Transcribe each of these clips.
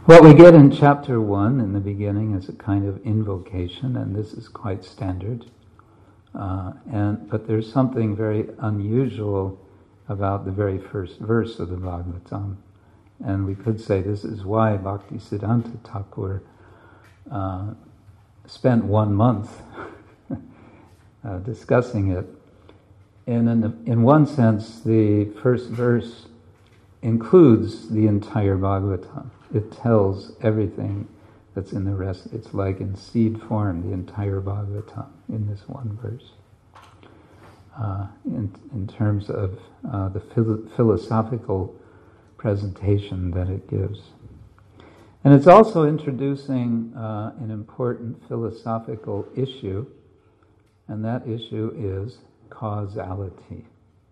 What we get in chapter 1 in the beginning is a kind of invocation, and this is quite standard. But there's something very unusual about the very first verse of the Bhagavatam. And we could say this is why Bhaktisiddhanta Thakur spent 1 month discussing it. In one sense, the first verse includes the entire Bhagavatam. It tells everything that's in the rest. It's like in seed form, the entire Bhagavatam in this one verse. In terms of the philosophical presentation that it gives. And it's also introducing an important philosophical issue, and that issue is causality.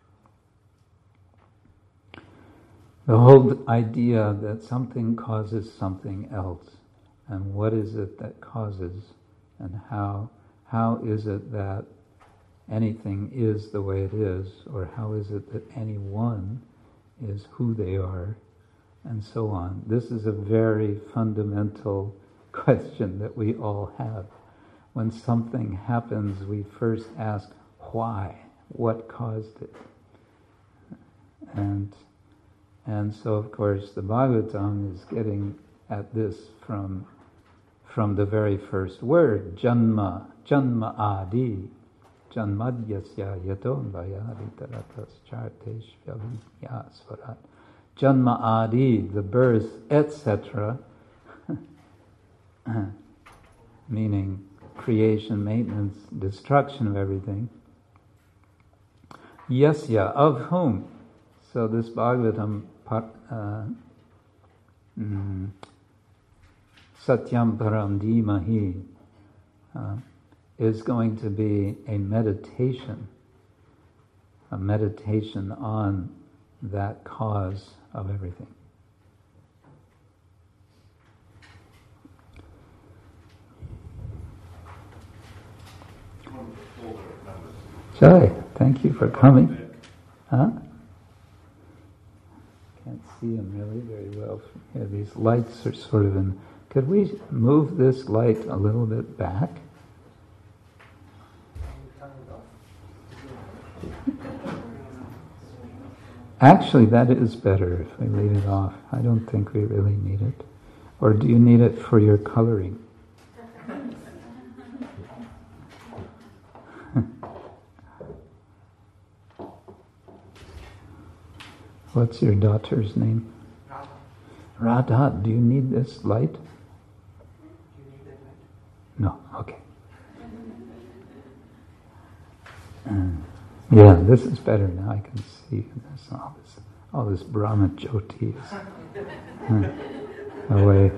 The whole idea that something causes something else, and what is it that causes, and how is it that anything is the way it is, or how is it that anyone is who they are, and so on. This is a very fundamental question that we all have. When something happens, we first ask, why? What caused it? And so, of course, the Bhagavatam is getting at this from the very first word, janma adi, janmadyasya yaton vayaditaratas chartesh vyavinyasvarat. Janma adi, the birth, etc., meaning creation, maintenance, destruction of everything. Yasya, of whom? So this Bhagavatam, Satyam Param Dhimahi, is going to be a meditation on that cause of everything. Jai, thank you for coming. Huh? Can't see them really very well from here. These lights are sort of in... Could we move this light a little bit back? Actually, that is better if we leave it off. I don't think we really need it. Or do you need it for your coloring? What's your daughter's name? Radha. Radha, do you need this light? Do you need that light? No, okay. Yeah, this is better now. I can see this, all this Brahma Jyoti is away.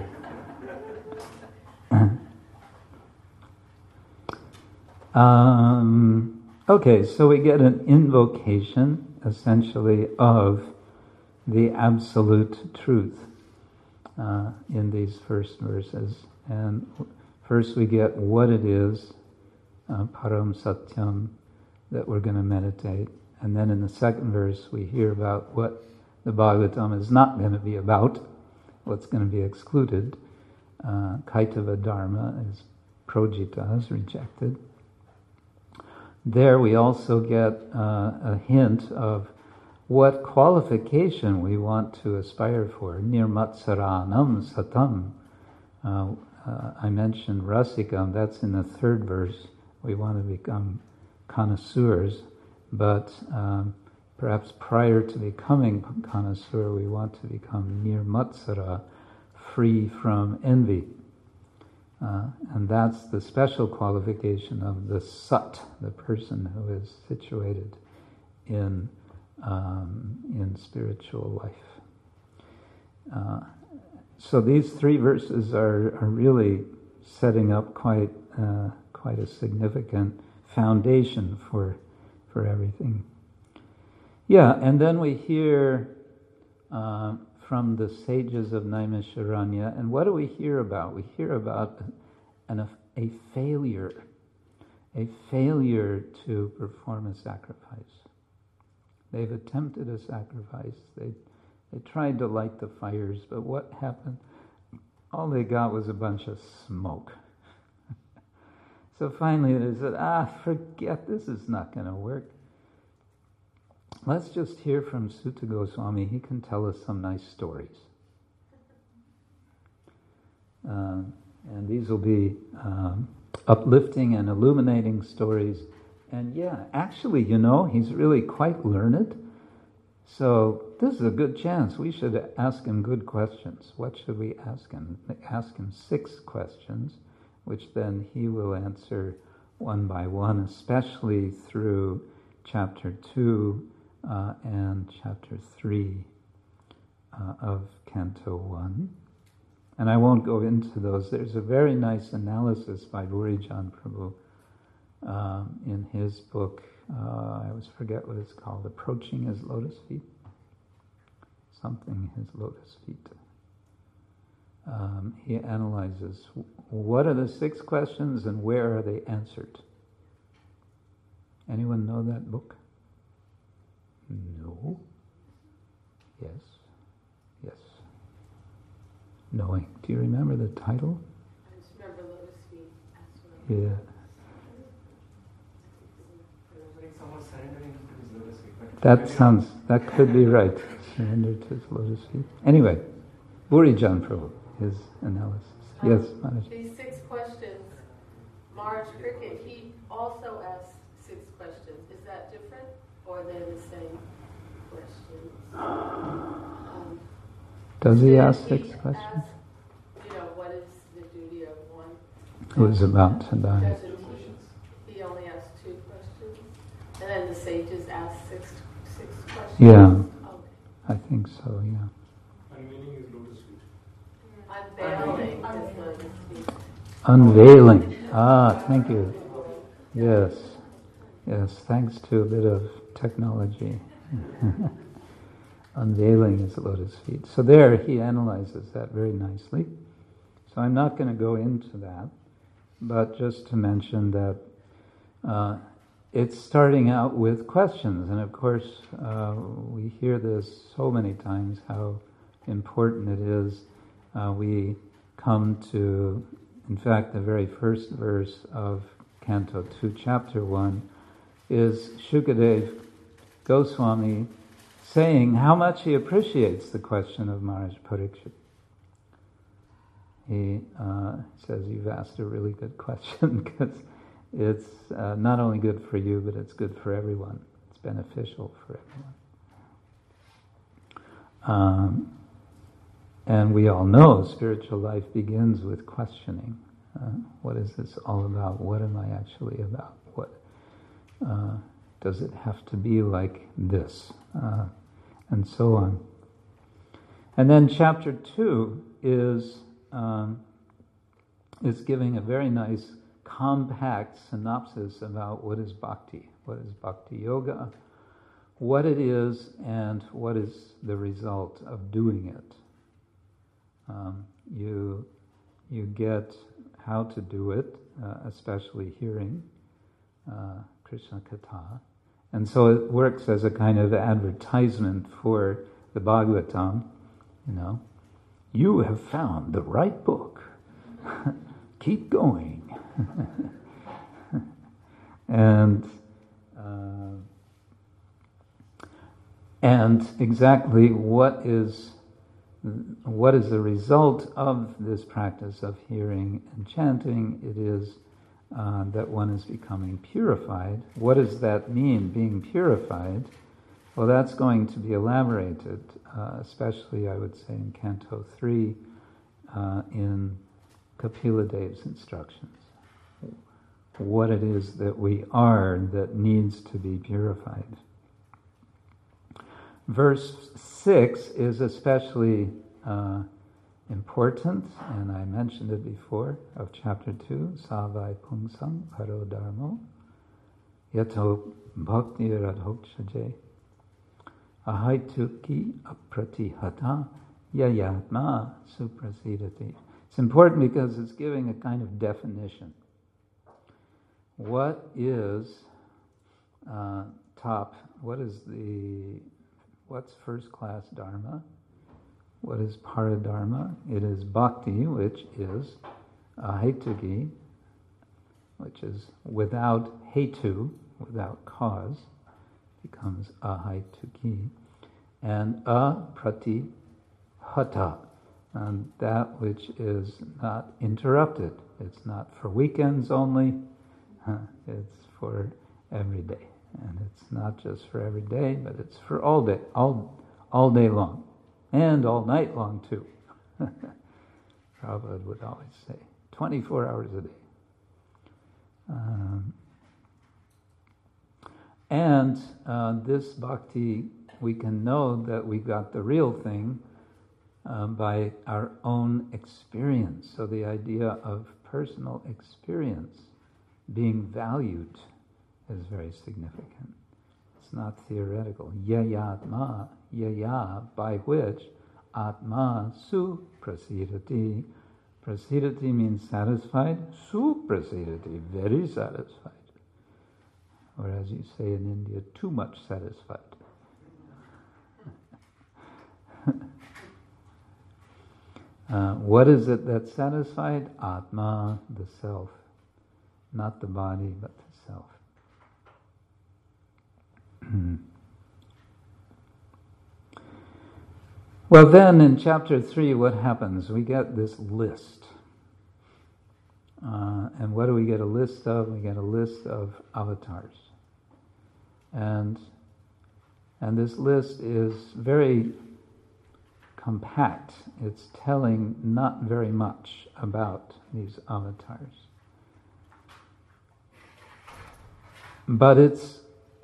Okay, so we get an invocation, essentially, of the absolute truth in these first verses. And first we get what it is, Param Satyam, that we're going to meditate. And then in the second verse we hear about what the Bhagavatam is not going to be about, what's going to be excluded. Kaitava Dharma is projita, is rejected. There we also get a hint of what qualification we want to aspire for. Nirmatsaranam satam. I mentioned rasikam, that's in the third verse. We want to become connoisseurs, but perhaps prior to becoming connoisseur, we want to become nirmatsara, free from envy. And that's the special qualification of the sat, the person who is situated in spiritual life. So these three verses are really setting up quite a significant foundation for everything. Yeah, and then we hear from the sages of Naimisharanya, and what do we hear about? We hear about a failure to perform a sacrifice. They've attempted a sacrifice. They tried to light the fires, but what happened? all they got was a bunch of smoke. So finally they said, forget, this is not going to work. Let's just hear from Sutta Goswami. He can tell us some nice stories. And these will be uplifting and illuminating stories. And actually, he's really quite learned. So this is a good chance. We should ask him good questions. What should we ask him? Ask him 6 questions, which then he will answer one by one, especially through chapter 2 and chapter 3 of Canto 1. And I won't go into those. There's a very nice analysis by Burijan Prabhu in his book, I always forget what it's called, Approaching His Lotus Feet. Something His Lotus Feet. He analyzes what are the 6 questions and where are they answered. Anyone know that book? No. Yes. Yes. Knowing. Do you remember the title? I just remember Lotus Feet. Yeah. Someone surrendering to his lotus feet. That could be right. Surrender to his lotus feet. Anyway, Burijan Prabhu, his analysis. Yes, Maharaj. These 6 questions, Maharaj Cricket, he also asked 6 questions. Is that different, or they're the same questions? Does he ask 6 questions? What is the duty of one? Who is about to die? Doesn't he only asked 2 questions? And then the sages ask 6 questions? Yeah, Okay. I think so, yeah. Unveiling is lotus feet. Unveiling is lotus feet. Unveiling. Thank you. Yes, thanks to a bit of technology. Unveiling his lotus feet. So there he analyzes that very nicely. So I'm not going to go into that, but just to mention that it's starting out with questions. And of course, we hear this so many times, how important it is. We come to, in fact, the very first verse of Canto 2, Chapter 1, is Shukadev Goswami saying how much he appreciates the question of Maharaj Parikshit. He says, you've asked a really good question, because it's not only good for you, but it's good for everyone. It's beneficial for everyone. And we all know spiritual life begins with questioning. What is this all about? What am I actually about? What does it have to be like this? And so on. And then chapter 2 is giving a very nice compact synopsis about what is bhakti, what is bhakti yoga, what it is, and what is the result of doing it. You get how to do it, especially hearing Krishna Katha. And so it works as a kind of advertisement for the Bhagavatam, You have found the right book. Keep going. And exactly what is the result of this practice of hearing and chanting? It is that one is becoming purified. What does that mean, being purified? Well, that's going to be elaborated, especially, I would say, in Canto 3, in Kapila Dev's instructions. What it is that we are that needs to be purified. Verse 6 is especially important, and I mentioned it before, of chapter 2, Savai Pungsang Paro Dharmo Yato Bhakti Radhokshaje Ahaituki Apratihata Yayatma Suprasidati. It's important because it's giving a kind of definition. What is what's first class dharma? what is paradharma? It is bhakti, which is ahetuki, which is without hetu, without cause, becomes ahetuki, and apratihata, and that which is not interrupted. It's not for weekends only, it's for every day. And it's not just for every day, but it's for all day long, and all night long too. Prabhupada would always say, 24 hours a day. This bhakti, we can know that we got the real thing by our own experience. So the idea of personal experience being valued is very significant. It's not theoretical. Yayatma, yaya, by which atma suprasidati. Prasidati means satisfied, suprasidati, very satisfied. Or as you say in India, too much satisfied. What is it that's satisfied? Atma, the self. Not the body, but the self. Well, then in chapter 3, what happens? We get this list. And what do we get a list of? We get a list of avatars. And this list is very compact. It's telling not very much about these avatars. But it's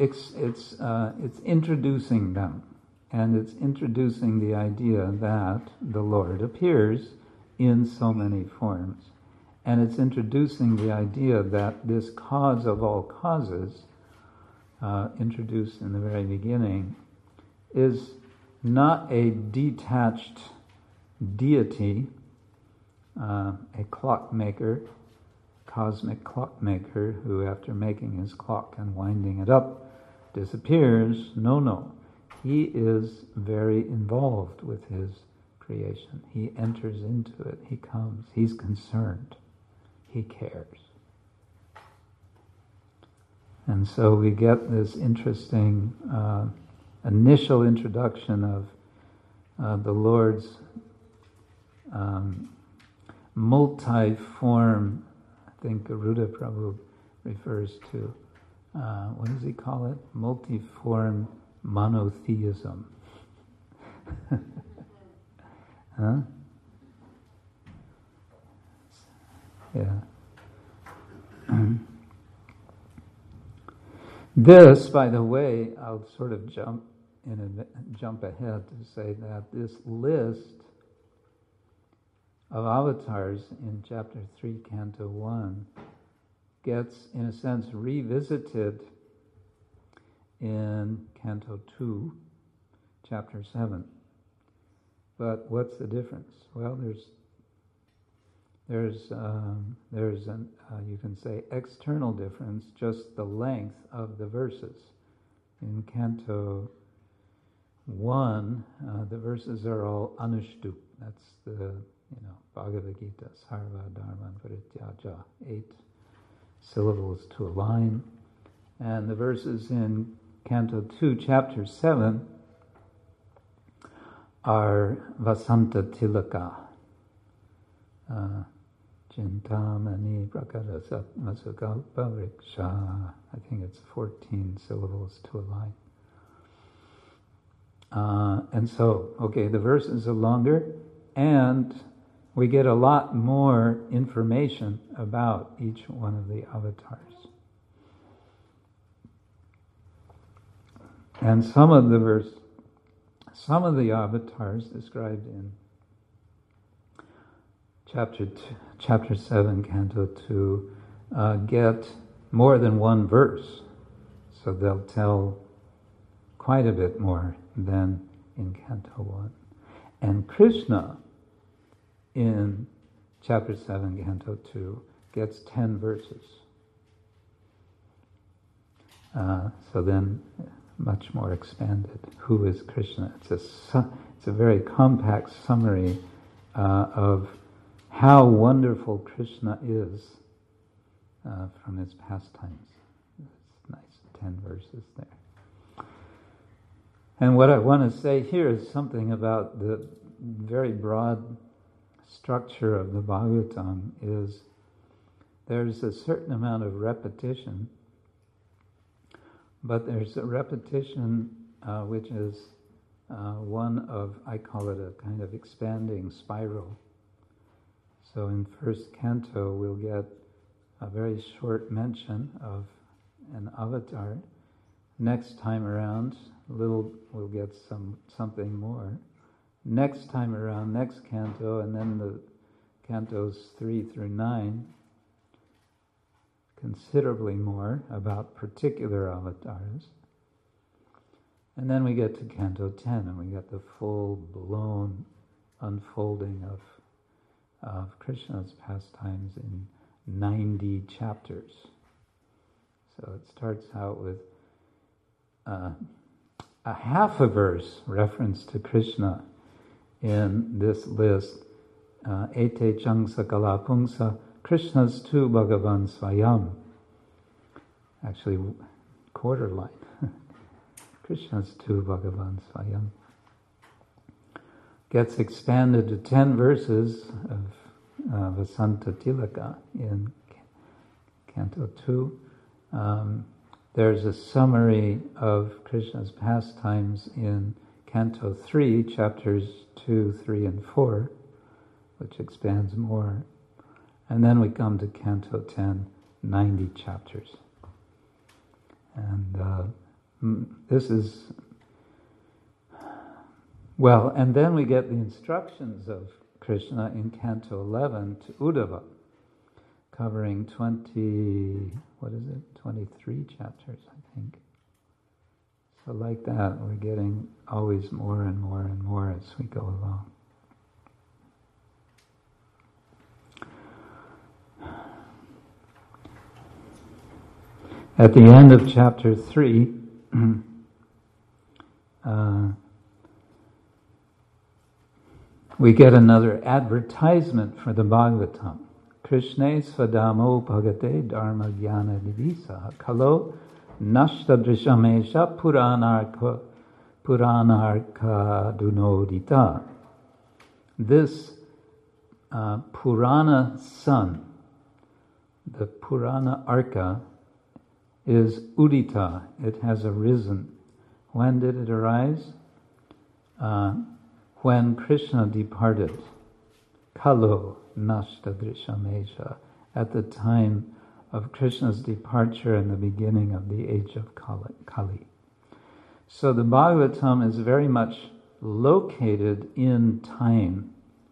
introducing them. And it's introducing the idea that the Lord appears in so many forms. And it's introducing the idea that this cause of all causes, introduced in the very beginning, is not a detached deity, a clockmaker, cosmic clockmaker, who after making his clock and winding it up disappears. No. He is very involved with his creation. He enters into it. He comes. He's concerned. He cares. And so we get this interesting initial introduction of the Lord's multi-form. I think Garuda Prabhu refers to, what does he call it? Multi-form monotheism. Huh? Yeah. This, by the way, I'll sort of jump ahead to say that this list of avatars in chapter 3, canto 1, gets, in a sense, revisited in canto 2, chapter 7. But what's the difference? Well, there's an you can say external difference, just the length of the verses. In canto 1, the verses are all anushtup. That's the Bhagavad Gita, sarva dharma parityaja, 8 syllables to a line. And the verses in canto 2, chapter 7 are Vasanta Tilaka. Chintamani Prakarasat Masukalpa Vriksha. I think it's 14 syllables to a line. And so, the verses are longer, and we get a lot more information about each one of the avatars. And some of the avatars described in chapter 7, canto 2, get more than one verse. So they'll tell quite a bit more than in canto 1. And Krishna, in chapter 7, canto 2, gets 10 verses. So then, much more expanded. Who is Krishna? It's a very compact summary of how wonderful Krishna is from his pastimes. It's nice, 10 verses there. And what I want to say here is something about the very broad structure of the Bhagavatam. Is there's a certain amount of repetition, but there's a repetition which is one of, I call it a kind of expanding spiral. So in first canto we'll get a very short mention of an avatar. Next time around, we'll get something more. Next time around, next canto, and then the cantos 3 through 9, considerably more about particular avatars. And then we get to canto 10, and we get the full-blown unfolding of Krishna's pastimes in 90 chapters. So it starts out with a half a verse reference to Krishna in this list. Ete chang sakala pungsa Krishna's tu Bhagavan Swayam. Actually, quarter line. Krishna's tu Bhagavan Swayam. Gets expanded to 10 verses of Vasanta Tilaka in Canto 2. There's a summary of Krishna's pastimes in Canto 3, chapters 2, 3, and 4, which expands more. And then we come to Canto 10, 90 chapters. And this is... Well, and then we get the instructions of Krishna in Canto 11 to Uddhava, covering 23 chapters, I think. So like that, we're getting always more and more and more as we go along. At the end of chapter 3, we get another advertisement for the Bhagavatam. Krishne svadamo bhagate dharma jnana divisa kalo nashta drishamesha puranarka dunodita. This Purana sun, the Purana arka, is udita. It has arisen. When did it arise? When Krishna departed. Kalo nashta drishamesha. At the time of Krishna's departure and the beginning of the age of Kali. So the Bhagavatam is very much located in time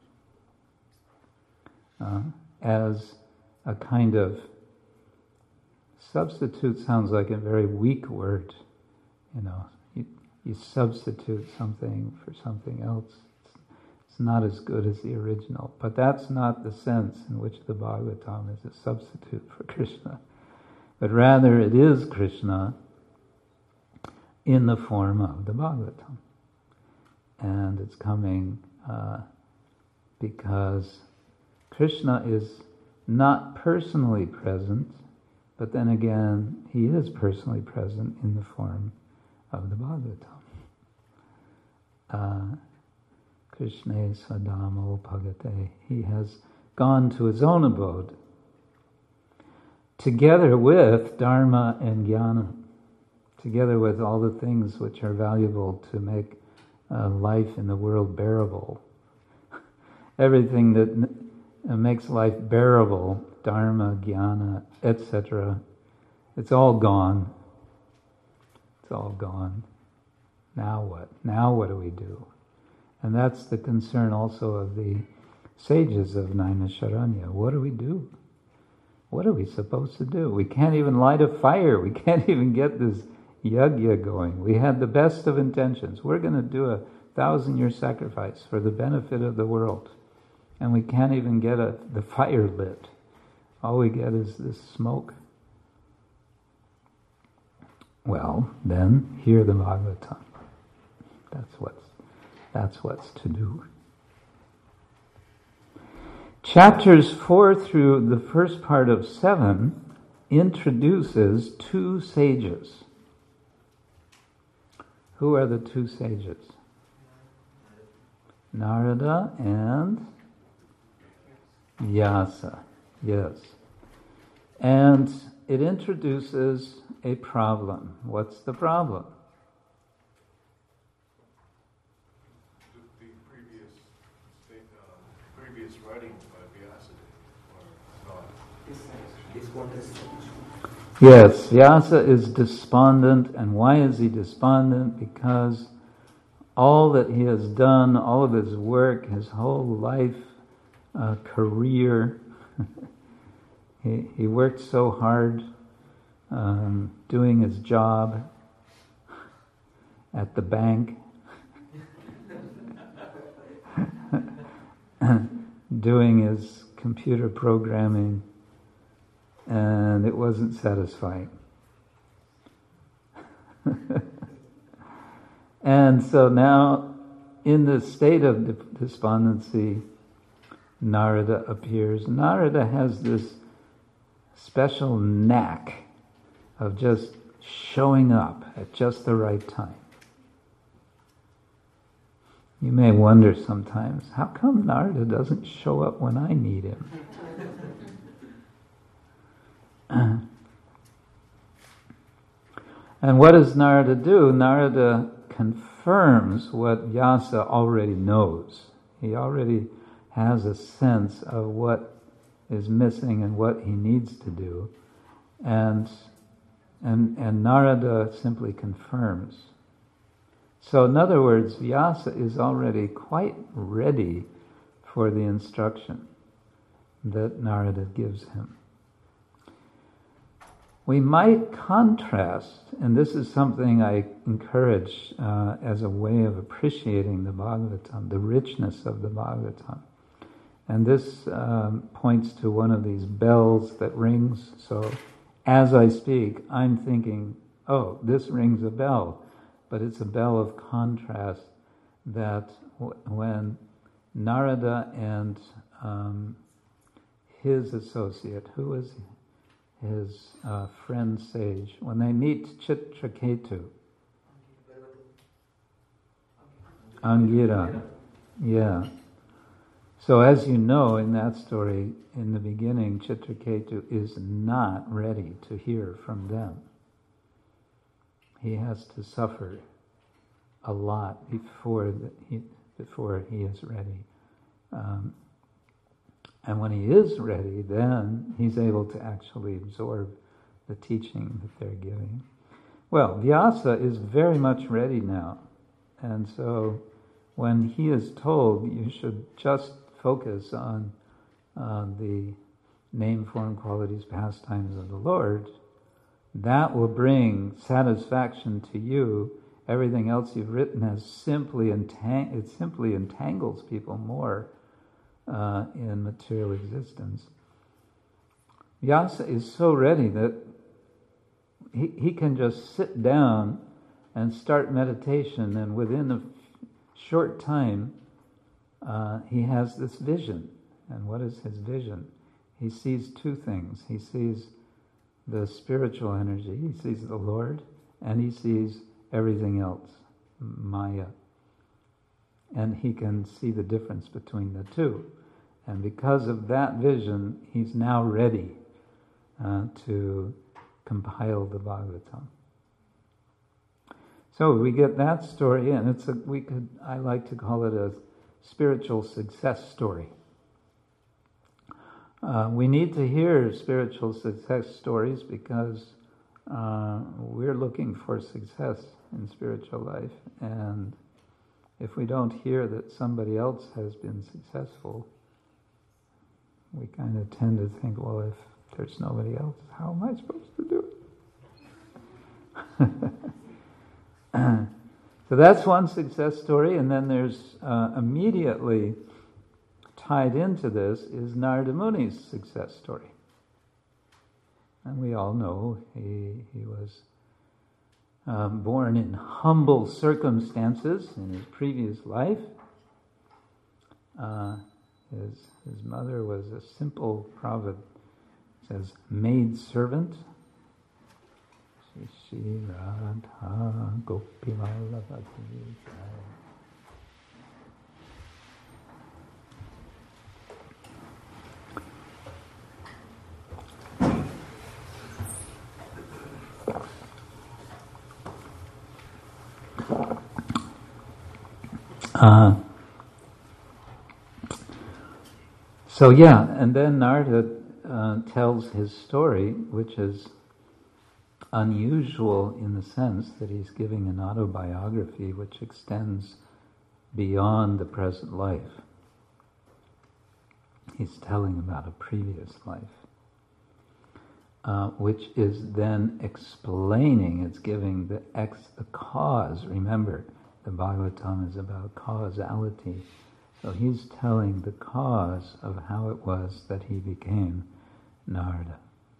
as a kind of substitute. Sounds like a very weak word, you substitute something for something else. It's not as good as the original. But that's not the sense in which the Bhagavatam is a substitute for Krishna. But rather it is Krishna in the form of the Bhagavatam. And it's coming because Krishna is not personally present, but then again, he is personally present in the form of the Bhagavatam. Krishna Sadamo Bhagate. He has gone to his own abode, together with Dharma and Jnana, together with all the things which are valuable to make life in the world bearable. Everything that makes life bearable, Dharma, Jnana, etc., it's all gone. It's all gone. Now what? Now what do we do? And that's the concern also of the sages of Naimisharanya. What do we do? What are we supposed to do? We can't even light a fire. We can't even get this yajna going. We had the best of intentions. We're going to do a 1,000-year sacrifice for the benefit of the world. And we can't even get the fire lit. All we get is this smoke. That's what's to do. Chapters 4 through the first part of 7 introduces two sages. Who are the two sages? Narada and Vyasa. Yes. And it introduces a problem. What's the problem? The previous writings by Vyasa Yes, Vyasa is despondent. And why is he despondent? Because all that he has done, all of his work, his whole life, career, he worked so hard doing his job at the bank, doing his computer programming, and it wasn't satisfying. And so now, in the state of despondency, Narada appears. Narada has this special knack of just showing up at just the right time. You may wonder sometimes, how come Narada doesn't show up when I need him? And what does Narada do? Narada confirms what Vyasa already knows. He already has a sense of what is missing and what he needs to do. And Narada simply confirms. So in other words, Vyasa is already quite ready for the instruction that Narada gives him. We might contrast, and this is something I encourage as a way of appreciating the Bhagavatam, the richness of the Bhagavatam. And this points to one of these bells that rings. So as I speak, I'm thinking, oh, this rings a bell. But it's a bell of contrast that when Narada and his associate, who is his friend sage, when they meet Chitraketu, Angira, yeah. So as you know, in that story, in the beginning, Chitraketu is not ready to hear from them. He has to suffer a lot before he is ready. And when he is ready, then he's able to actually absorb the teaching that they're giving. Well, Vyasa is very much ready now. And so when he is told you should just focus on the name, form, qualities, pastimes of the Lord, that will bring satisfaction to you. Everything else you've written has simply entangles people more in material existence. Vyasa is so ready that he can just sit down and start meditation, and within a short time he has this vision. And what is his vision? He sees two things. He sees the spiritual energy, he sees the Lord, and he sees everything else, Maya. And he can see the difference between the two. And because of that vision, he's now ready to compile the Bhagavatam. So we get that story, and I like to call it a spiritual success story. We need to hear spiritual success stories because we're looking for success in spiritual life, and if we don't hear that somebody else has been successful, we kind of tend to think, well, if there's nobody else, how am I supposed to do it? So that's one success story, and then there's immediately tied into this is Narada Muni's success story. And we all know he was born in humble circumstances in his previous life. His mother was a simple, Prabhupada says, maid servant. Shri Radha Gopi Vallabhati. And then Narada tells his story, which is unusual in the sense that he's giving an autobiography which extends beyond the present life. He's telling about a previous life, which is then explaining, it's giving the cause. Remember, the Bhagavatam is about causality. So he's telling the cause of how it was that he became Narada.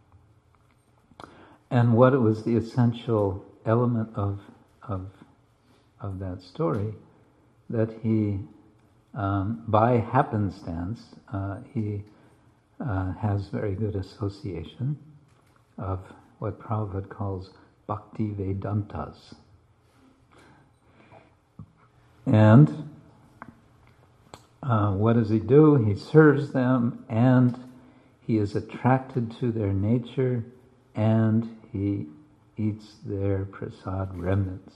And what it was the essential element of that story, that he, by happenstance, he has very good association of what Prabhupada calls Bhakti Vedantas. And what does he do? He serves them, and he is attracted to their nature, and he eats their prasad remnants.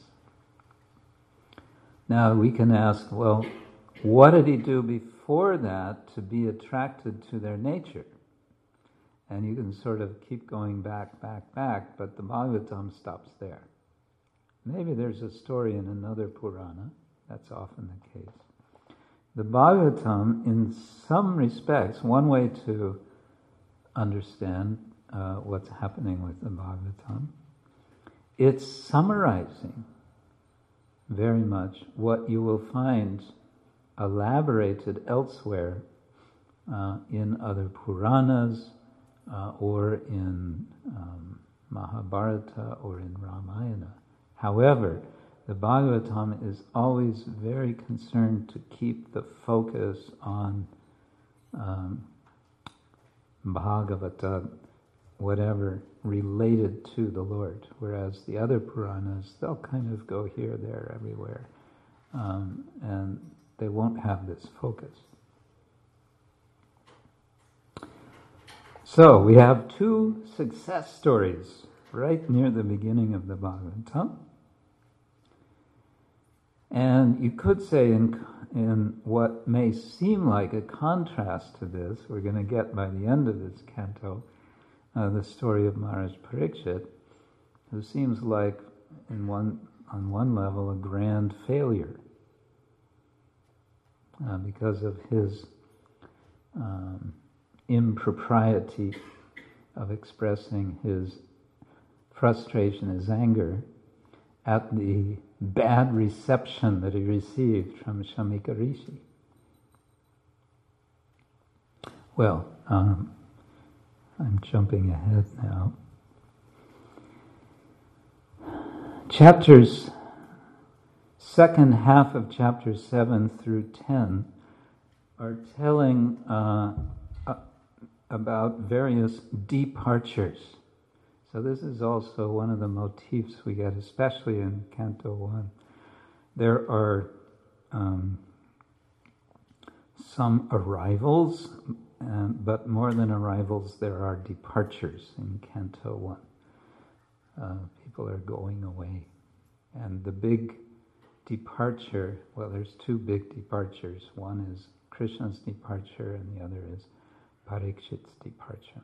Now we can ask, well, what did he do before that to be attracted to their nature? And you can sort of keep going back, but the Bhagavatam stops there. Maybe there's a story in another Purana. That's often the case. The Bhagavatam, in some respects, one way to understand what's happening with the Bhagavatam, it's summarizing very much what you will find elaborated elsewhere in other Puranas or in Mahabharata or in Ramayana. However, the Bhagavatam is always very concerned to keep the focus on Bhagavata, whatever, related to the Lord. Whereas the other Puranas, they'll kind of go here, there, everywhere. And they won't have this focus. So, we have two success stories right near the beginning of the Bhagavatam. And you could say in what may seem like a contrast to this, we're going to get by the end of this canto, the story of Maharaj Parikshit, who seems like, on one level, a grand failure because of his impropriety of expressing his frustration, his anger, at the bad reception that he received from Shamika Rishi. Well, I'm jumping ahead now. Second half of chapters 7 through 10 are telling about various departures. So this is also one of the motifs we get, especially in Canto 1. There are some arrivals, but more than arrivals, there are departures in Canto 1. People are going away. And the big departure, well, there's two big departures. One is Krishna's departure, and the other is Parikshit's departure.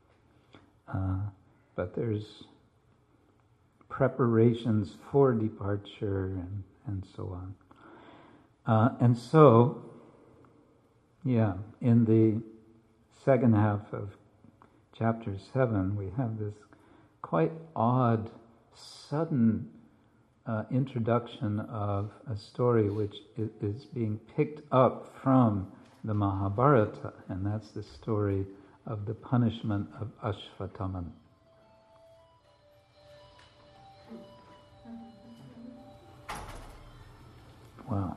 But there's preparations for departure and so on. And so, in the second half of chapter 7, we have this quite odd, sudden introduction of a story which is being picked up from the Mahabharata, and that's the story of the punishment of Ashvatthama. Wow.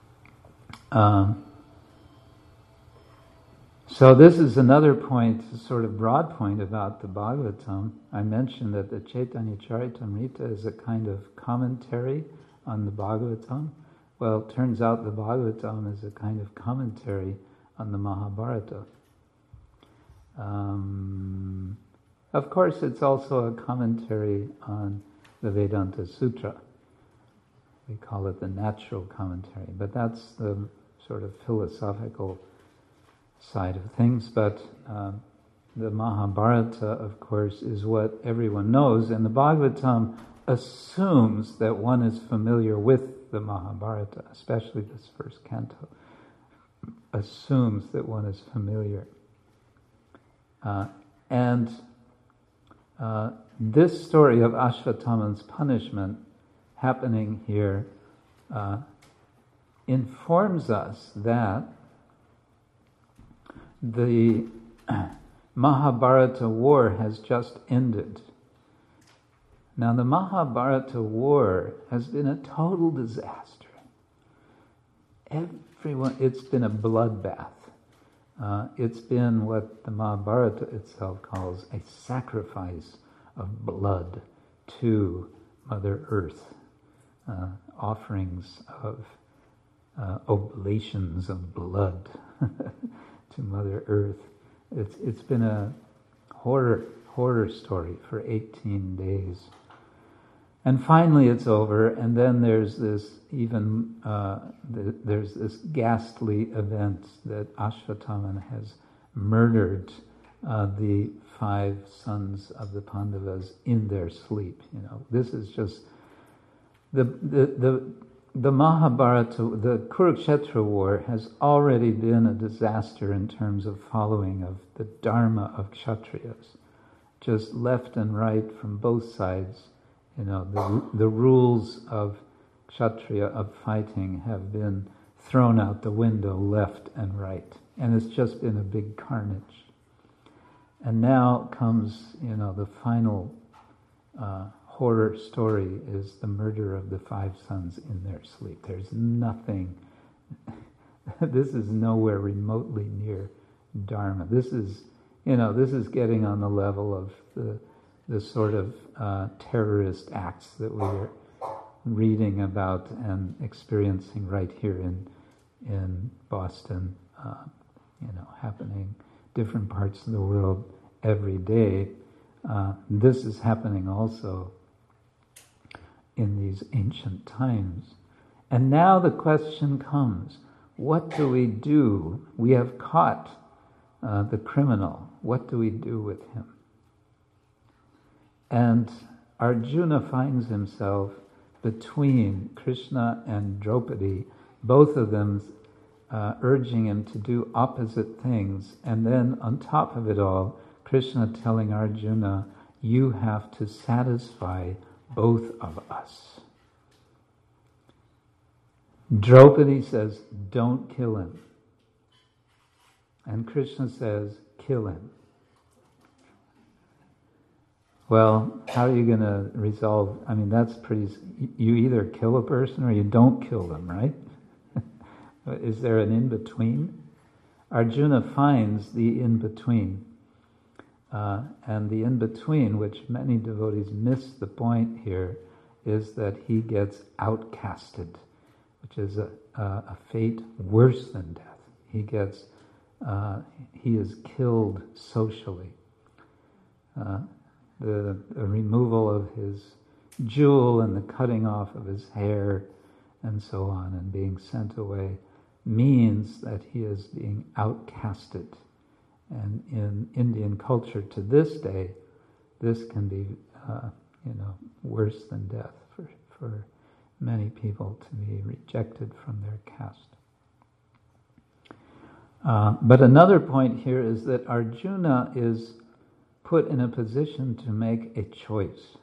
So this is another point, a sort of broad point about the Bhagavatam. I mentioned that the Chaitanya Charitamrita is a kind of commentary on the Bhagavatam. Well, it turns out the Bhagavatam is a kind of commentary on the Mahabharata. Of course, it's also a commentary on the Vedanta Sutra. We call it the natural commentary, but that's the sort of philosophical side of things. But the Mahabharata, of course, is what everyone knows, and the Bhagavatam assumes that one is familiar with the Mahabharata, especially this first canto, assumes that one is familiar. And this story of Ashvatthama's punishment happening here informs us that the Mahabharata war has just ended. Now, the Mahabharata war has been a total disaster. It's been a bloodbath. It's been what the Mahabharata itself calls a sacrifice of blood to Mother Earth, offerings of oblations of blood to Mother Earth. It's been a horror story for 18 days. And finally it's over, and then there's this there's this ghastly event that Ashvatthama has murdered the 5 sons of the Pandavas in their sleep. You know, this is just the Mahabharata, the Kurukshetra war has already been a disaster in terms of following of the dharma of Kshatriyas, just left and right from both sides. You know, the rules of Kshatriya, of fighting, have been thrown out the window left and right. And it's just been a big carnage. And now comes, you know, the final horror story is the murder of the 5 sons in their sleep. There's nothing, this is nowhere remotely near Dharma. This is getting on the level of the sort of terrorist acts that we're reading about and experiencing right here in Boston, happening different parts of the world every day. This is happening also in these ancient times. And now the question comes, what do we do? We have caught the criminal. What do we do with him? And Arjuna finds himself between Krishna and Draupadi, both of them urging him to do opposite things, and then on top of it all, Krishna telling Arjuna, you have to satisfy both of us. Draupadi says, don't kill him. And Krishna says, kill him. Well, how are you going to resolve? I mean, that's pretty... You either kill a person or you don't kill them, right? Is there an in-between? Arjuna finds the in-between. And the in-between, which many devotees miss the point here, is that he gets outcasted, which is a fate worse than death. He is killed socially. The removal of his jewel and the cutting off of his hair and so on and being sent away means that he is being outcasted. And in Indian culture to this day, this can be, worse than death for many people to be rejected from their caste. But another point here is that Arjuna is put in a position to make a choice.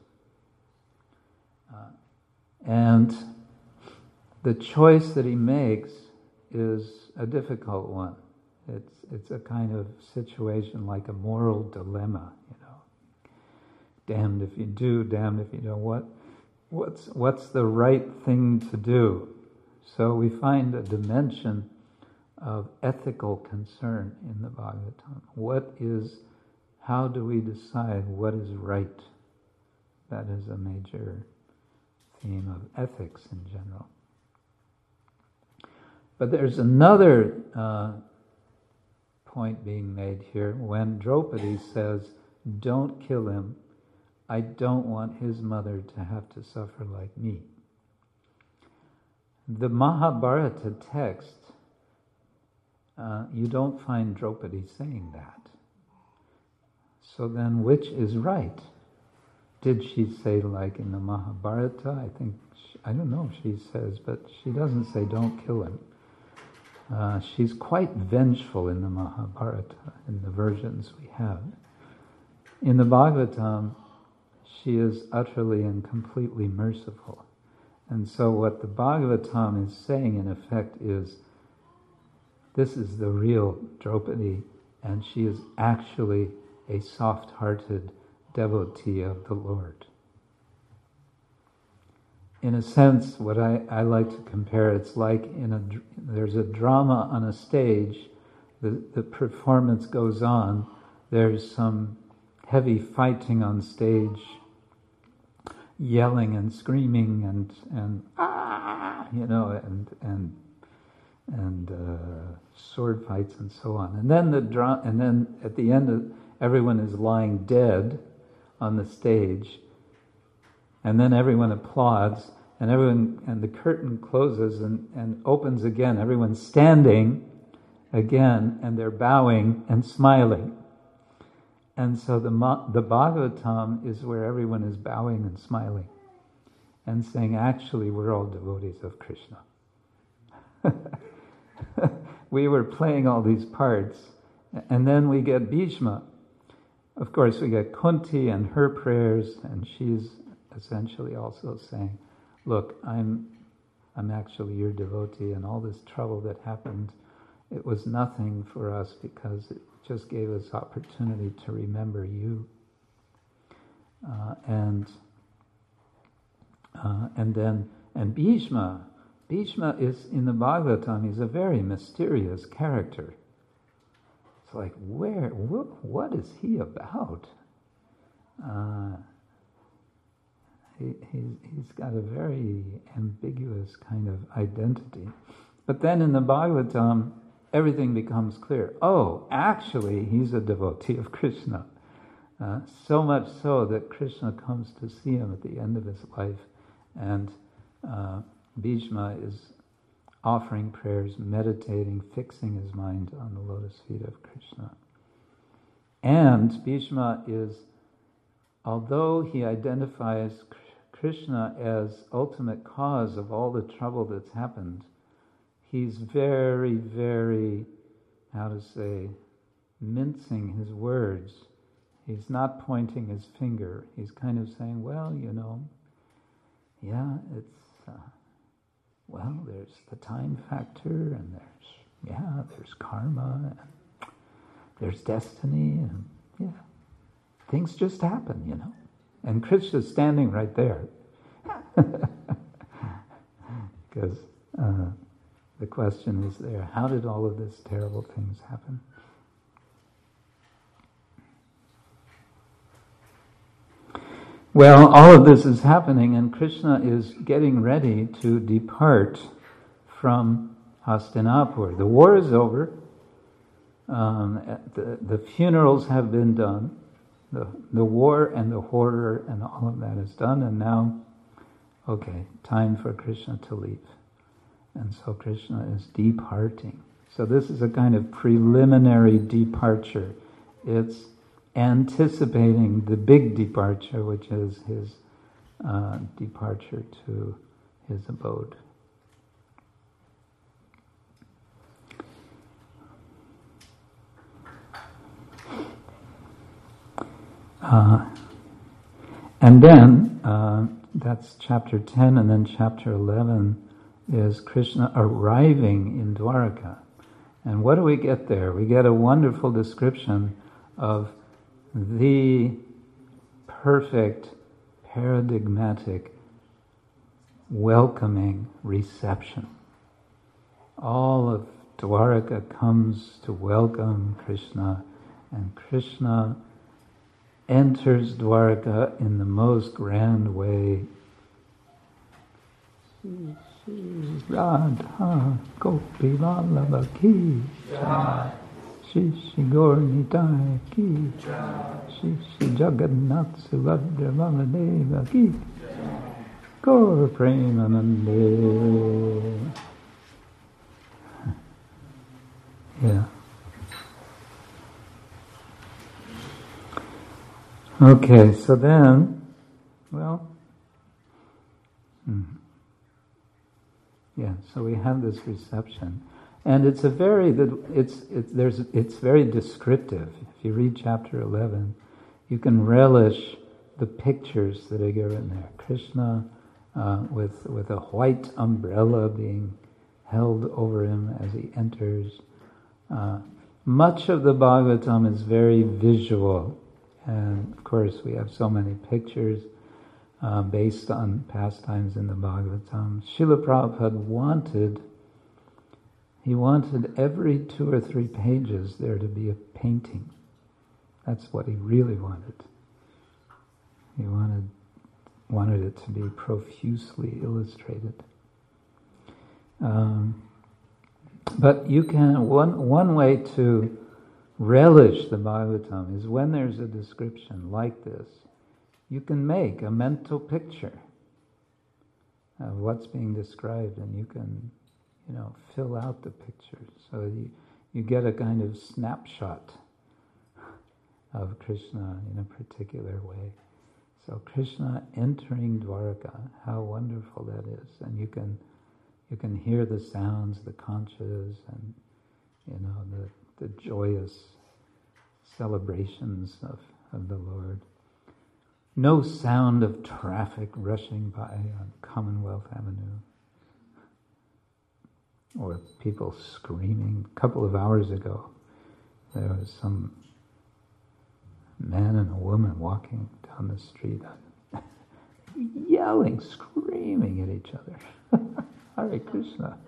And the choice that he makes is a difficult one. It's a kind of situation like a moral dilemma, Damned if you do, damned if you don't. What's the right thing to do? So we find a dimension of ethical concern in the Bhagavatam. How do we decide what is right? That is a major theme of ethics in general. But there's another point being made here when Draupadi says, "Don't kill him. I don't want his mother to have to suffer like me." The Mahabharata text, you don't find Draupadi saying that. So then which is right? Did she say like in the Mahabharata? I don't know if she says, but she doesn't say don't kill him. She's quite vengeful in the Mahabharata, in the versions we have. In the Bhagavatam, she is utterly and completely merciful. And so what the Bhagavatam is saying in effect is, this is the real Draupadi, and she is actually a soft-hearted devotee of the Lord. In a sense, what I like to compare, it's like there's a drama on a stage, the performance goes on, there's some heavy fighting on stage, yelling and screaming and sword fights and so on. And then at the end, everyone is lying dead on the stage. And then everyone applauds, and the curtain closes and opens again. Everyone's standing again, and they're bowing and smiling. And so the Bhagavatam is where everyone is bowing and smiling and saying, actually, we're all devotees of Krishna. We were playing all these parts, and then we get Bhishma. Of course, we get Kunti and her prayers, and she's essentially also saying, look, I'm actually your devotee, and all this trouble that happened, it was nothing for us because it just gave us opportunity to remember you. And Bhishma is in the Bhagavatam. He's a very mysterious character. It's like, what is he about? He's got a very ambiguous kind of identity. But then in the Bhagavatam, everything becomes clear. Oh, actually, he's a devotee of Krishna. So much so that Krishna comes to see him at the end of his life, and Bhishma is offering prayers, meditating, fixing his mind on the lotus feet of Krishna. And Bhishma is, although he identifies Krishna as ultimate cause of all the trouble that's happened, he's very, very, mincing his words. He's not pointing his finger. He's kind of saying, well, there's the time factor, and there's karma, and there's destiny, and things just happen, And Krishna's standing right there. Because the question is there, how did all of these terrible things happen? Well, all of this is happening, and Krishna is getting ready to depart from Hastinapur. The war is over. The funerals have been done. The war and the horror and all of that is done, and now, time for Krishna to leave. And so Krishna is departing. So this is a kind of preliminary departure. It's anticipating the big departure, which is his departure to his abode. And then, that's chapter 10, and then chapter 11 is Krishna arriving in Dwaraka. And what do we get there? We get a wonderful description of the perfect, paradigmatic, welcoming reception. all of Dwaraka comes to welcome Krishna, and Krishna enters Dwaraka in the most grand way. Radha Gopi Vallabha ki jai, Shri Shri Gaur Nitai ki jai, Shri Shri Jagannath Subhadra Vamadeva ki jai, Gaur Premanande. Yeah. Okay, so then, so we have this reception, and it's a very it's very descriptive. If you read chapter 11, you can relish the pictures that are given there. Krishna with a white umbrella being held over him as he enters. Much of the Bhagavatam is very visual, and of course we have so many pictures based on pastimes in the Bhagavatam. Srila Prabhupada wanted every 2 or 3 pages there to be a painting. That's what he really wanted. He wanted it to be profusely illustrated. But you can one way to relish the Bhagavatam is when there's a description like this, you can make a mental picture of what's being described, and you can, fill out the picture. So you get a kind of snapshot of Krishna in a particular way. So Krishna entering Dwaraka, how wonderful that is, and you can hear the sounds, the conchas, and the joyous celebrations of the Lord. No sound of traffic rushing by on Commonwealth Avenue, or people screaming. A couple of hours ago, there was some man and a woman walking down the street, yelling, screaming at each other. Hare Krishna.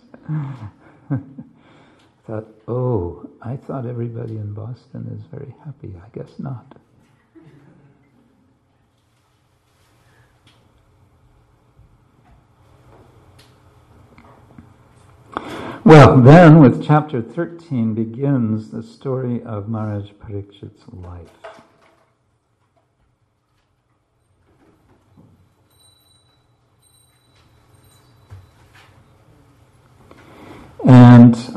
Thought, I thought everybody in Boston is very happy. I guess not. Well, then with chapter 13 begins the story of Maharaj Parikshit's life. And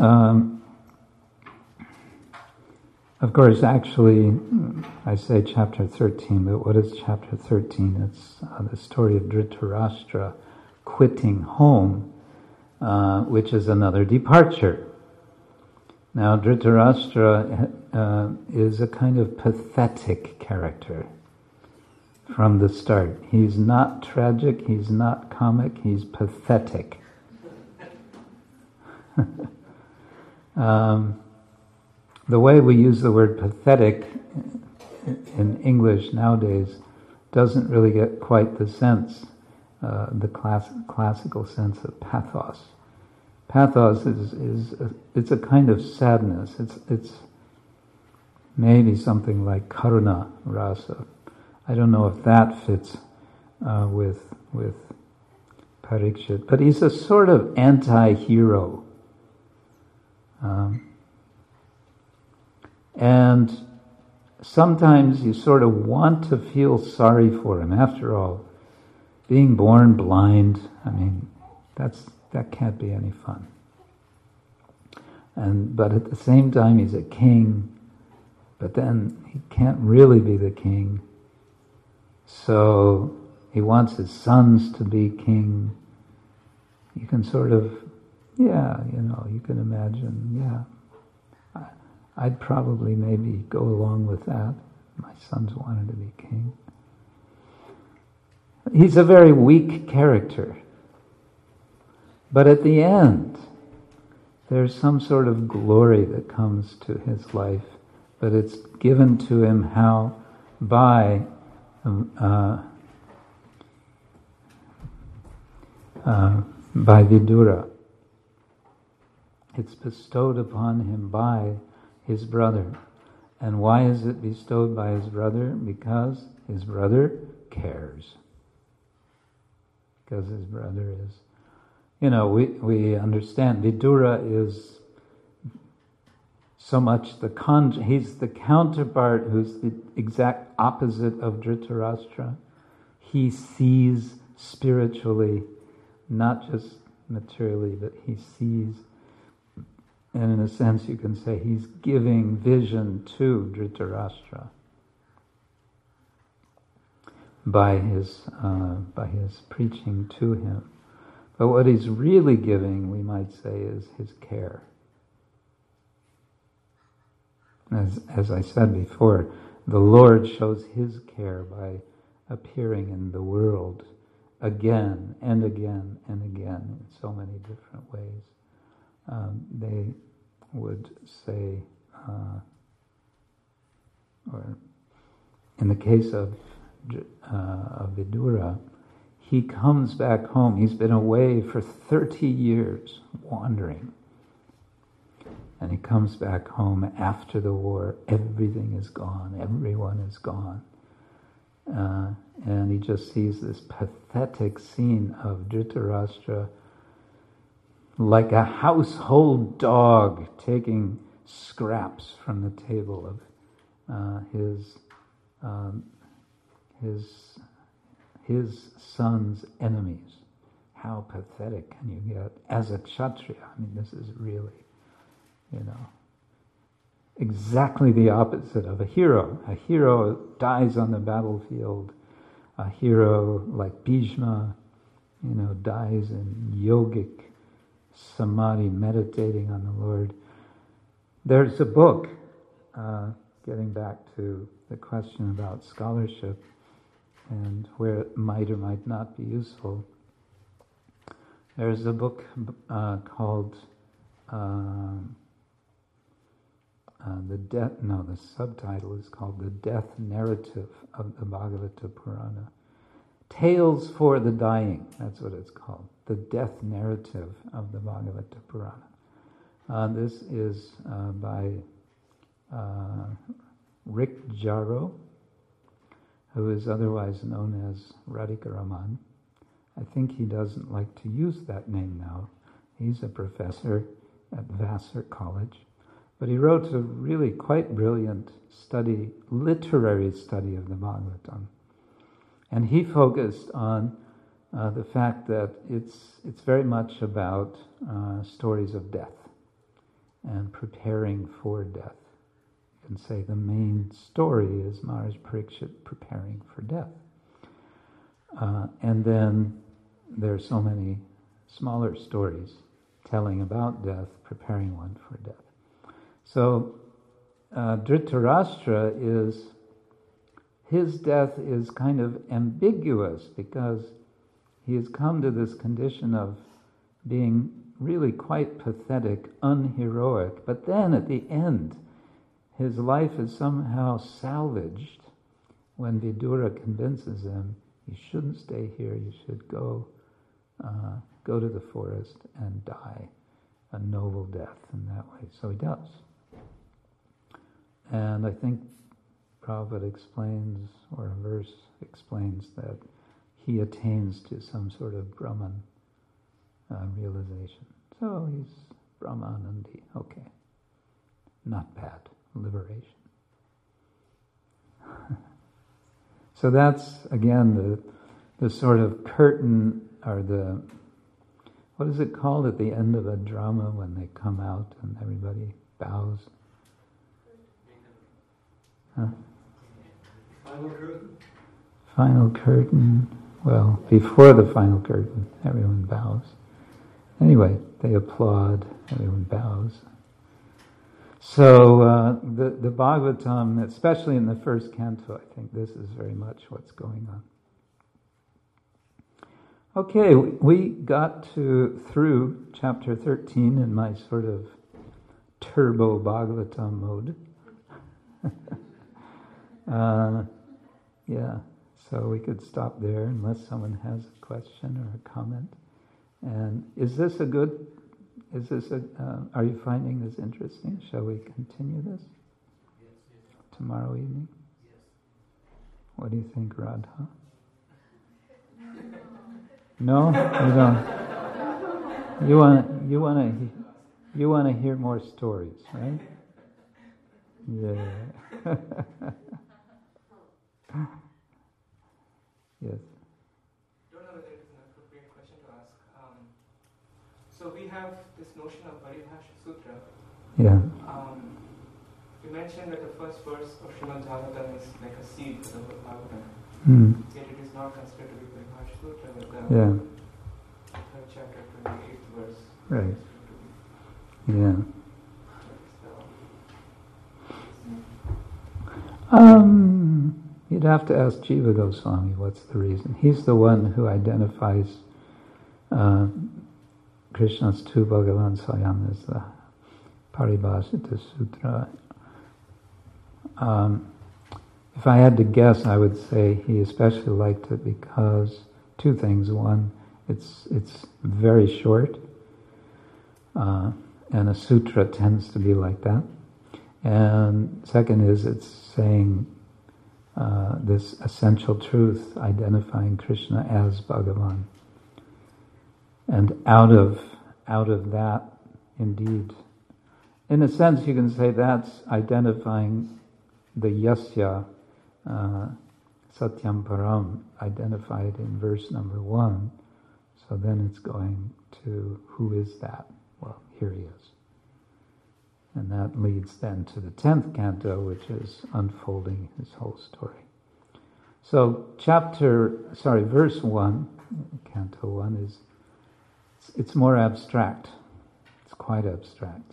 of course, actually, I say chapter 13, but what is chapter 13? It's the story of Dhritarashtra quitting home, which is another departure. Now, Dhritarashtra is a kind of pathetic character from the start. He's not tragic, he's not comic, he's pathetic. The way we use the word pathetic in English nowadays doesn't really get quite the sense, the classical sense of pathos. Pathos it's a kind of sadness. It's maybe something like karuna rasa. I don't know if that fits with Parikshit, but he's a sort of anti-hero. And sometimes you sort of want to feel sorry for him. After all, being born blind, that can't be any fun. But at the same time, he's a king, but then he can't really be the king. So he wants his sons to be king. You can sort of, you can imagine, I'd probably maybe go along with that. My sons wanted to be king. He's a very weak character. But at the end, there's some sort of glory that comes to his life, but it's given to him how? By Vidura. It's bestowed upon him by his brother. And why is it bestowed by his brother? Because his brother cares. Because his brother is... we understand Vidura is so much he's the counterpart who's the exact opposite of Dhritarashtra. He sees spiritually, not just materially, but he sees. And in a sense you can say he's giving vision to Dhritarashtra by his preaching to him. But what he's really giving, we might say, is his care. As I said before, the Lord shows his care by appearing in the world again and again and again in so many different ways. They would say, or in the case of Vidura, he comes back home. He's been away for 30 years, wandering. And he comes back home after the war. Everything is gone. Everyone is gone. And he just sees this pathetic scene of Dhritarashtra like a household dog taking scraps from the table of his son's enemies. How pathetic can you get as a Kshatriya? I mean, this is really, exactly the opposite of a hero. A hero dies on the battlefield. A hero like Bhishma, dies in yogic samadhi, meditating on the Lord. There's a book, getting back to the question about scholarship and where it might or might not be useful. There's a book called the subtitle is called The Death Narrative of the Bhagavata Purana. Tales for the Dying, that's what it's called. The Death Narrative of the Bhagavata Purana. This is by Rick Jarrow, who is otherwise known as Radhikaraman. I think he doesn't like to use that name now. He's a professor at Vassar College. But he wrote a really quite brilliant literary study of the Bhagavatam. And he focused on the fact that it's very much about stories of death and preparing for death. You can say the main story is Maharaj Parikshit preparing for death. And then there's so many smaller stories telling about death, preparing one for death. So Dhritarashtra his death is kind of ambiguous because he has come to this condition of being really quite pathetic, unheroic, but then at the end his life is somehow salvaged when Vidura convinces him you shouldn't stay here, you should go to the forest and die a noble death in that way. So he does. And I think Prabhupada explains, or a verse explains, that he attains to some sort of Brahman realization. So he's Brahmanandi. Okay. Not bad. Liberation. So that's, again, the sort of curtain, or what is it called at the end of a drama when they come out and everybody bows? Huh? Final curtain? Final curtain. Well, before the final curtain, everyone bows. Anyway, they applaud, everyone bows. So the Bhagavatam, especially in the first canto, I think this is very much what's going on. Okay, we got through chapter 13 in my sort of turbo Bhagavatam mode. So we could stop there unless someone has a question or a comment. And is this a good is this are you finding this interesting? Shall we continue this tomorrow evening? What do you think, Radha? No, you don't. You want to hear more stories, right? Yeah. Yes. Don't know whether it is an appropriate question to ask. So we have this notion of Paribhasha Sutra. Yeah. You mentioned that the first verse of Srimad Bhagavatam is like a seed for the whole Bhagavatam. Yet it is not considered to be Paribhasha Sutra, but the third chapter, 28th verse. Right. Yeah. You'd have to ask Jiva Goswami what's the reason. He's the one who identifies Krishna's tu Bhagavan Swayam as the Paribhasita Sutra. If I had to guess, I would say he especially liked it because two things. One, it's very short, and a sutra tends to be like that. And second is it's saying this essential truth, identifying Krishna as Bhagavan. And out of that, indeed, in a sense you can say that's identifying the Yasya, Satyam Param, identified in verse number 1. So then it's going to, who is that? Well, here he is. And that leads then to the 10th canto, which is unfolding his whole story. So verse 1, canto 1 it's more abstract. It's quite abstract.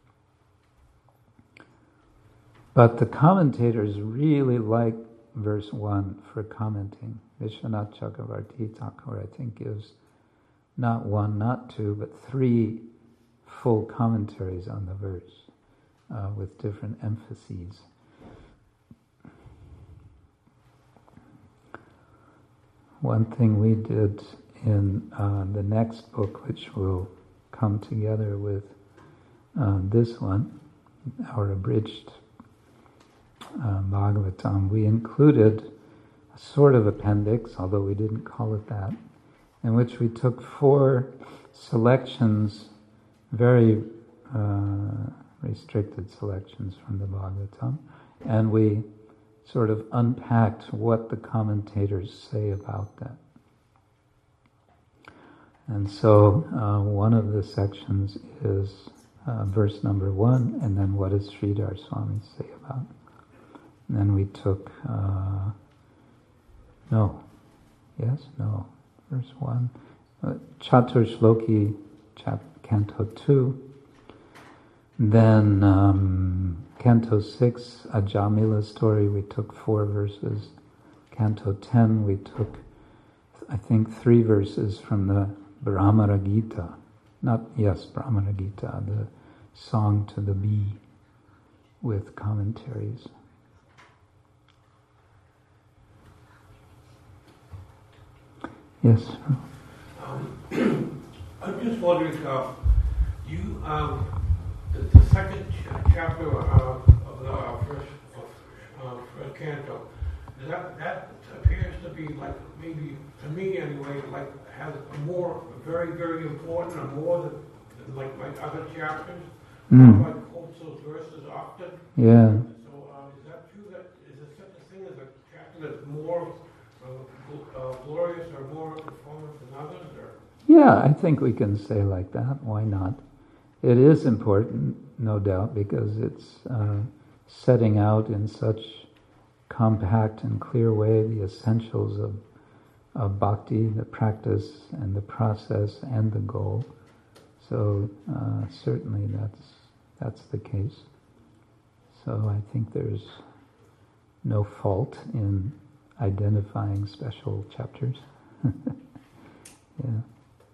But the commentators really like verse 1 for commenting. Vishwanath Chakravarti Thakur, I think, gives not 1, not 2, but 3 full commentaries on the verse with different emphases. One thing we did in the next book, which will come together with this one, our abridged Bhagavatam, we included a sort of appendix, although we didn't call it that, in which we took 4 selections, very restricted selections from the Bhagavatam, and we sort of unpacked what the commentators say about that. And so one of the sections is verse number 1, and then what does Sridhar Swami say about it? And then we took, verse 1, Chatur Shloki, Canto 2, then Canto 6, a Jamila story, we took 4 verses. Canto 10, we took, I think, 3 verses from the Brahmara Gita. Brahmara Gita, the Song to the Bee, with commentaries. Yes? I'm just wondering, the second chapter of the first canto, that appears to be like, maybe to me anyway, like has more, very, very important, or more than like other chapters. I quote those verses often. Yeah. So is that true? Is there such a thing as a chapter that's more glorious or more performance than others? Or? Yeah, I think we can say like that. Why not? It is important, no doubt, because it's setting out in such compact and clear way the essentials of bhakti, the practice and the process and the goal. So certainly that's the case. So I think there's no fault in identifying special chapters. Yeah.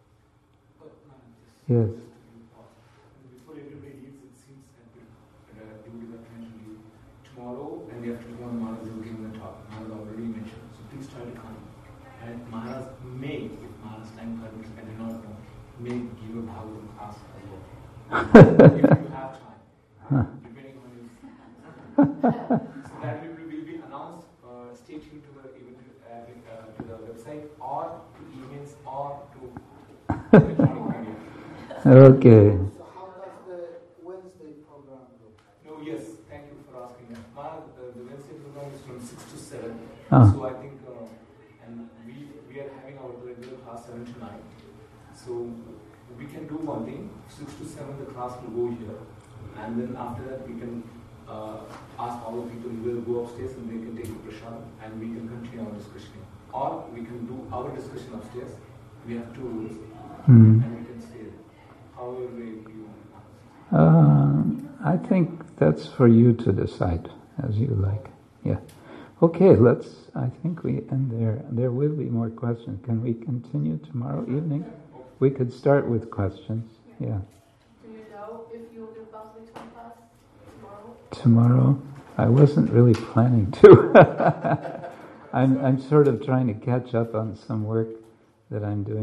Yes. Before everybody leaves, it seems that they will give attention to you tomorrow, and the after tomorrow, Maharaj will give the talk. Maharaj already mentioned, so please try to come. And Maharaj may, if Maharaj's time permits, I do not know, may give a Bhagavatam class as well. if you have time, depending on you. So that will be announced. Stay tuned to the event, to the website, or to emails, or to electronic media. Okay. So how does the Wednesday program go? No, yes, thank you for asking that. The Wednesday program is from 6 to 7. Ah. So I think, and we are having our regular class 7 to 9. So we can do one thing, 6 to 7 the class will go here. And then after that we can ask all the people who will go upstairs and they can take the prashad and we can continue our discussion. Or we can do our discussion upstairs. We have 2 rooms and we can stay there. However way you want. I think that's for you to decide as you like. Yeah. Okay, I think we end there. There will be more questions. Can we continue tomorrow evening? We could start with questions. Yeah. Do you know if you'll give Bhagavad Gita class tomorrow? Tomorrow? I wasn't really planning to. I'm sort of trying to catch up on some work that I'm doing.